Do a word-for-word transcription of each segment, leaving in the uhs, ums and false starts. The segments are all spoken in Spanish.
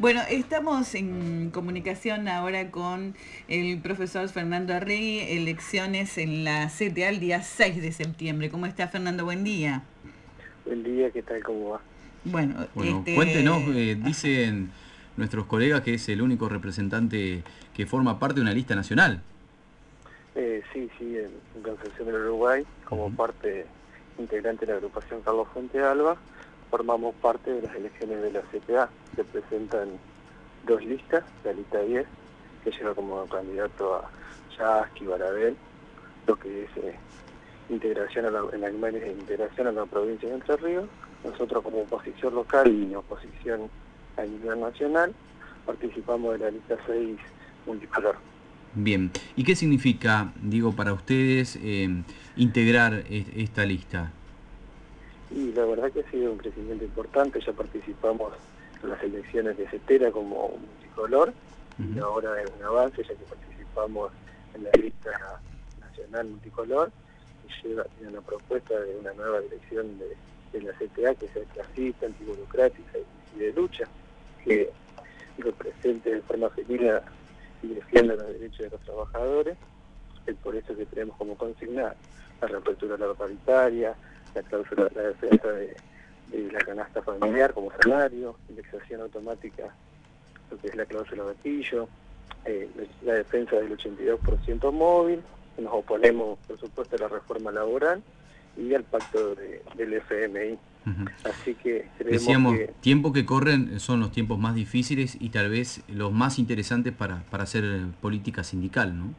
Bueno, estamos en comunicación ahora con el profesor Fernando Arregui, elecciones en la C T A el día seis de septiembre. ¿Cómo está, Fernando? Buen día. Buen día, ¿qué tal? ¿Cómo va? Bueno, Bueno, este... cuéntenos, eh, dicen nuestros colegas que es el único representante que forma parte de una lista nacional. Eh, sí, sí, en, en Concepción del Uruguay, como Uh-huh. parte integrante de la agrupación Carlos Fuente Alba, formamos parte de las elecciones de la C T A. Se presentan dos listas, la lista diez, que lleva como candidato a Yasky, Baradel, lo que es eh, integración a la, en Alemania de integración a la provincia de Entre Ríos. Nosotros como oposición local y oposición a nivel nacional participamos de la lista seis multicolor. Bien, ¿y qué significa, digo, para ustedes eh, integrar es, esta lista? Y la verdad que ha sido un crecimiento importante. Ya participamos en las elecciones de Cetera como multicolor, uh-huh. Y ahora es un avance ya que participamos en la lista nacional multicolor y lleva tiene una propuesta de una nueva dirección de, de la C T A que sea clasista, antiburocrática y, y de lucha, que represente de forma femenina y defienda los derechos de los trabajadores. Es por eso que tenemos como consigna la reapertura de la paritaria, la cláusula, la defensa de, de la canasta familiar como salario, indexación automática, lo que es la cláusula gatillo, eh, la defensa del ochenta y dos por ciento móvil. Nos oponemos, por supuesto, a la reforma laboral y al pacto de, del F M I. Uh-huh. Así que creemos Decíamos, que... tiempos que corren son los tiempos más difíciles y tal vez los más interesantes para, para hacer política sindical, ¿no?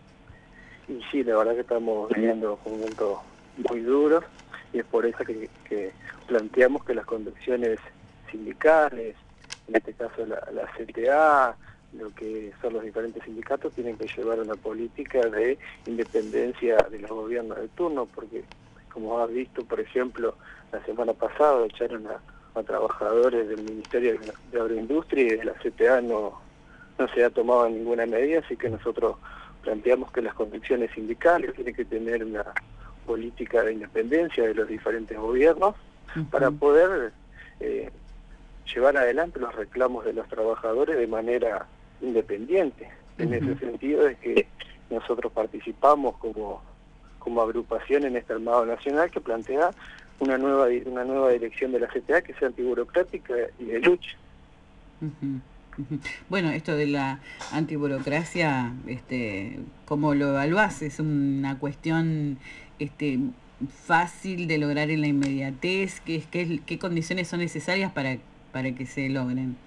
Y sí, la verdad que estamos viviendo momentos muy duros y es por eso que, que planteamos que las conducciones sindicales, en este caso la, la C T A, lo que son los diferentes sindicatos, tienen que llevar una política de independencia de los gobiernos de turno, porque como has visto, por ejemplo, la semana pasada echaron a, a trabajadores del Ministerio de Agroindustria y de la C T A no, no se ha tomado ninguna medida, así que nosotros planteamos que las convicciones sindicales tienen que tener una política de independencia de los diferentes gobiernos uh-huh. para poder eh, llevar adelante los reclamos de los trabajadores de manera independiente. En uh-huh. ese sentido es que nosotros participamos como, como agrupación en este armado nacional que plantea una nueva, una nueva dirección de la C T A que sea antiburocrática y de lucha. Uh-huh. Bueno, esto de la antiburocracia, este, ¿cómo lo evaluás? ¿Es una cuestión este, fácil de lograr en la inmediatez? ¿Qué, qué, qué condiciones son necesarias para, para que se logren?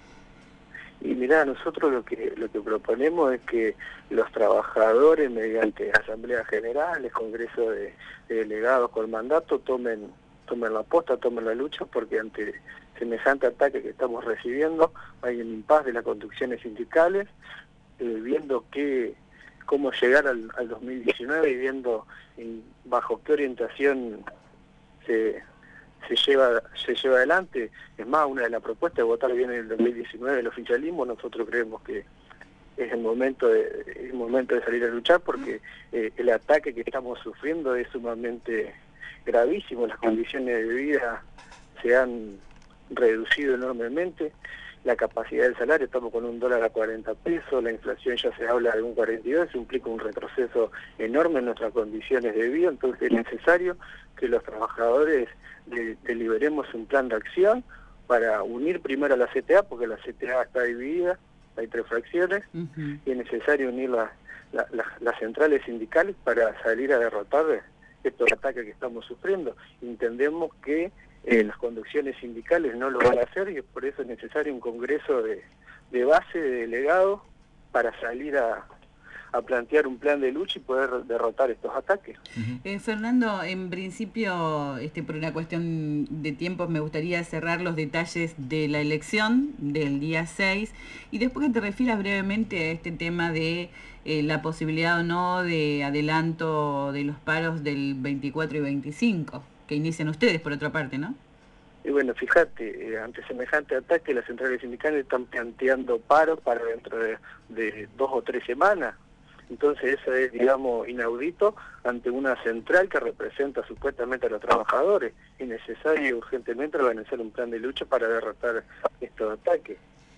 Y mirá, nosotros lo que lo que proponemos es que los trabajadores, mediante asambleas generales, congreso de, de delegados con mandato, tomen tomen la posta, tomen la lucha, porque ante semejante ataque que estamos recibiendo hay un impas de las conducciones sindicales, eh, viendo qué, cómo llegar al, al dos mil diecinueve y viendo en, bajo qué orientación se, se lleva se lleva adelante. Es más, una de las propuestas de votar bien en el dos mil diecinueve el oficialismo. Nosotros creemos que es el momento de, es el momento de salir a luchar, porque eh, el ataque que estamos sufriendo es sumamente gravísimo. Las condiciones de vida se han reducido enormemente, la capacidad del salario, estamos con un dólar a cuarenta pesos, la inflación ya se habla de un cuarenta y dos, eso implica un retroceso enorme en nuestras condiciones de vida. Entonces es necesario que los trabajadores de, deliberemos un plan de acción para unir primero a la C T A, porque la C T A está dividida, hay tres fracciones, uh-huh. y es necesario unir la, la, la, las centrales sindicales para salir a derrotar estos ataques que estamos sufriendo. Entendemos que eh, las conducciones sindicales no lo van a hacer y por eso es necesario un congreso de, de base, de delegados, para salir a, a plantear un plan de lucha y poder derrotar estos ataques. Uh-huh. eh, Fernando, en principio, este, por una cuestión de tiempo, me gustaría cerrar los detalles de la elección del día seis y después que te refieras brevemente a este tema de eh, la posibilidad o no de adelanto de los paros del veinticuatro y veinticinco, que inician ustedes por otra parte, ¿no? Y bueno, fíjate, eh, ante semejante ataque las centrales sindicales están planteando paros para dentro de, de dos o tres semanas. Entonces eso es, digamos, inaudito ante una central que representa supuestamente a los trabajadores. Es necesario urgentemente organizar un plan de lucha para derrotar estos ataques.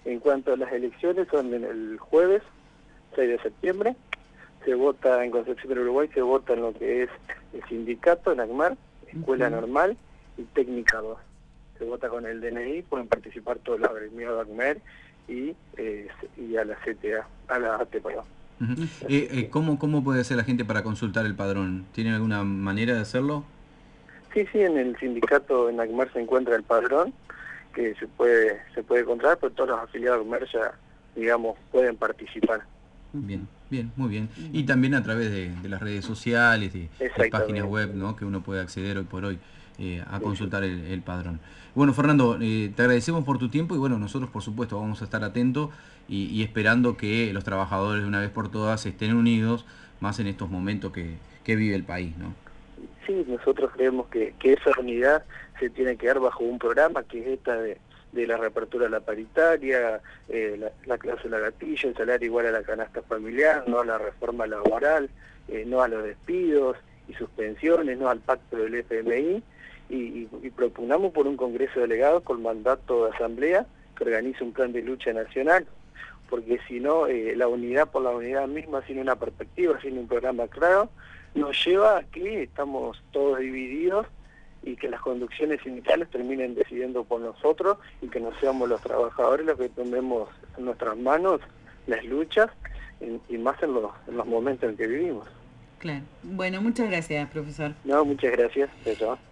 En cuanto a las elecciones, son en el jueves seis de septiembre, se vota en Concepción del Uruguay, se vota en lo que es el sindicato, en ACMAR, Escuela uh-huh. Normal y Técnica dos. Se vota con el D N I, pueden participar todos los agremiados de ACMAR y, eh, y a la C T A, a la A T, perdón. Uh-huh. eh, eh, ¿cómo, ¿Cómo puede hacer la gente para consultar el padrón? ¿Tienen alguna manera de hacerlo? Sí, sí, en el sindicato, en ACMAR se encuentra el padrón, que se puede se puede encontrar, pero todos los afiliados de ACMAR ya, digamos, pueden participar. Bien, bien, muy bien. Y también a través de, de las redes sociales, de, de páginas web, ¿no?, que uno puede acceder hoy por hoy eh, a consultar el, el padrón. Bueno, Fernando, eh, te agradecemos por tu tiempo y bueno, nosotros por supuesto vamos a estar atentos y, y esperando que los trabajadores de una vez por todas estén unidos, más en estos momentos que, que vive el país, ¿no? Sí, nosotros creemos que, que esa unidad se tiene que dar bajo un programa que es esta de, de la reapertura de la paritaria, eh, la, la cláusula gatillo, el salario igual a la canasta familiar, no a la reforma laboral, eh, no a los despidos y suspensiones, no al pacto del F M I, y, y, y propugnamos por un congreso de delegados con mandato de asamblea que organice un plan de lucha nacional, porque si no, eh, la unidad por la unidad misma, sin una perspectiva, sin un programa claro, nos lleva a que estamos todos divididos y que las conducciones sindicales terminen decidiendo por nosotros y que no seamos los trabajadores los que tomemos en nuestras manos las luchas y, y más en los, en los momentos en que vivimos. Claro. Bueno, muchas gracias, profesor. No, muchas gracias. Eso.